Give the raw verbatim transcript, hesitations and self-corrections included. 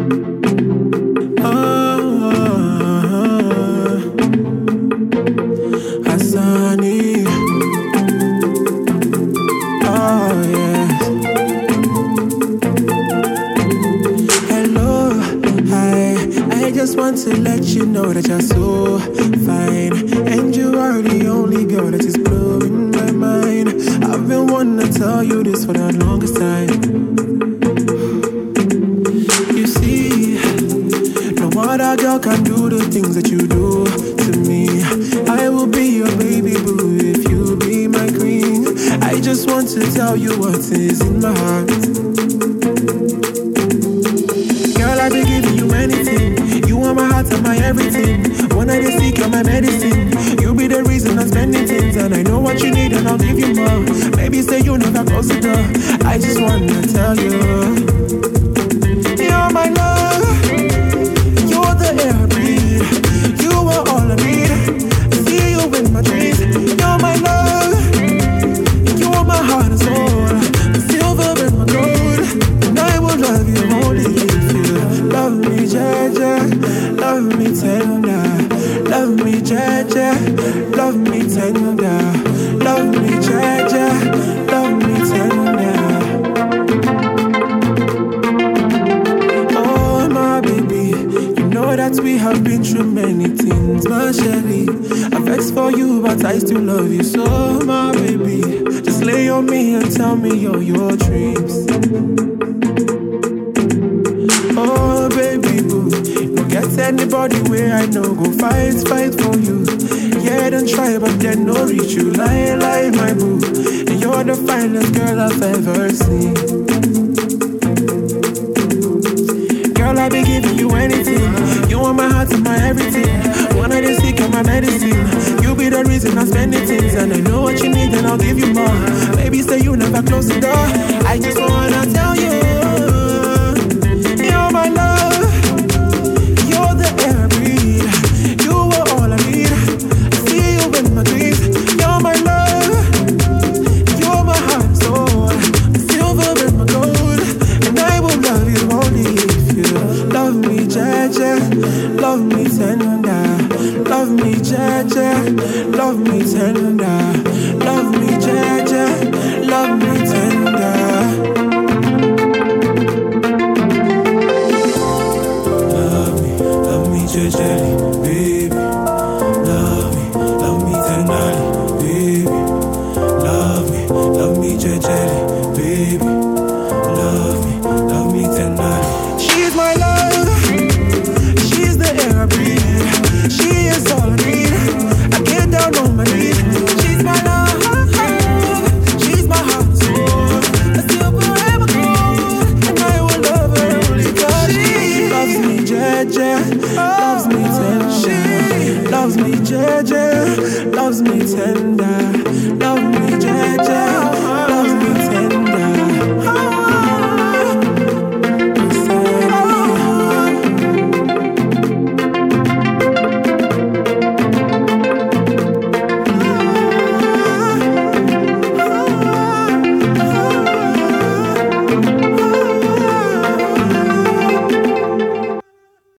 Oh, Hassani. Oh, yes. Hello, hi. I just want to let you know that you're so fine. And you are the only girl that is blowing my mind. I've been wanting to tell you this for the longest time. You see, no other girl can do the things that you do to me. I will be your baby boo if you be my queen. I just want to tell you what is in my heart. Girl, I be giving you anything. You are my heart and my everything. When I just seek, you're my medicine. You be the reason I'm spending things. And I know what you need and I'll give you more. Maybe say you never close the door. I just wanna tell you, you're my love. You're the air I breathe. You are all I need. I see you in my dreams. You're my love. You're my heart and soul. The silver and my gold. And I will love you only if you love me, Jaja. Love me tender. Love me, Jaja. Love me tender. Love me, Jaja. Love me tender. Oh, my baby, you know that we have been through many things, my Shelly. I vex for you, but I still love you so, my baby. Just lay on me and tell me all your dreams. Oh, baby boo, no get anybody where I know go fight, fight for you. Yeah, then try, but then no reach you. Lie, lie, my boo, and you're the finest girl I've ever seen. Girl, I be giving you anything. You want my heart and my everything. When I just seek you're my medicine. You be the reason I'm spending things. And I know what you need and I'll give you more. Maybe say you never close the door. I just wanna tell you, you're my love. You're the air I breathe. You are all I need. I see you in my dreams. You're my love. You're my heart and soul. The silver and my gold. And I will love you only if you love me, Jaja. Love me tender. Love me, Jaja. Love me tender. Love me, Jaja. Love me tender. Love me, love me, Jaja.